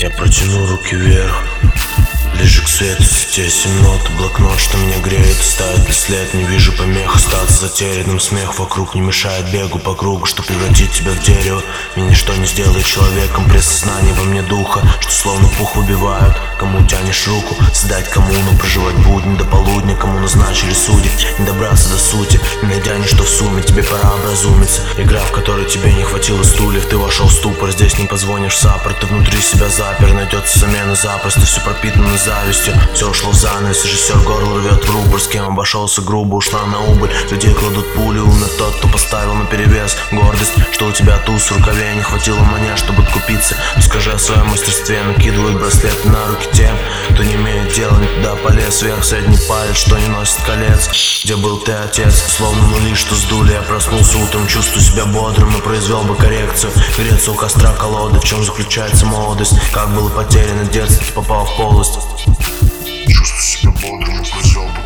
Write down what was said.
Я протяну руки вверх, ближе к свету, сетей 7 нот. Блокнот, что меня греет, ставит ли след. Не вижу помех, остаться затерянным. Смех вокруг не мешает бегу по кругу, что превратить тебя в дерево. Меня ничто не сделает человеком при сознании во мне духа, что словно пух убивают. Кому тянешь руку, сдать коммуну, проживать будни до полудня. Кому назначили судить, не добраться до сути, не найдя ничто в сумме. Тебе пора образумиться. Игра, в которой тебе не хватило стульев. Ты вошел в ступор, здесь не позвонишь в саппорт. Ты внутри себя запер, найдется замена запросто. Все пропитано завистью, все ушло в занавес. Режиссер горло рвет в рубль, с кем обошелся грубо, ушла на убыль. Людей кладут пули, умер тот, кто поставил на перевес гордость, что у тебя туз в рукаве. Не хватило монет, чтобы откупиться. Но скажи о своем мастерстве, накидывают браслеты на руки тем, кто не имеет дела, не туда полез. Вверх средний палец, что не носит колец. Где был ты, отец? Словно нули, что сдули. Я проснулся утром, чувствую себя бодрым, и произвел бы коррекцию. Греться у костра колоды, в чем заключается молодость? Как было потеряно детство, попал в полость. Чувствую себя бодрым и произвел бы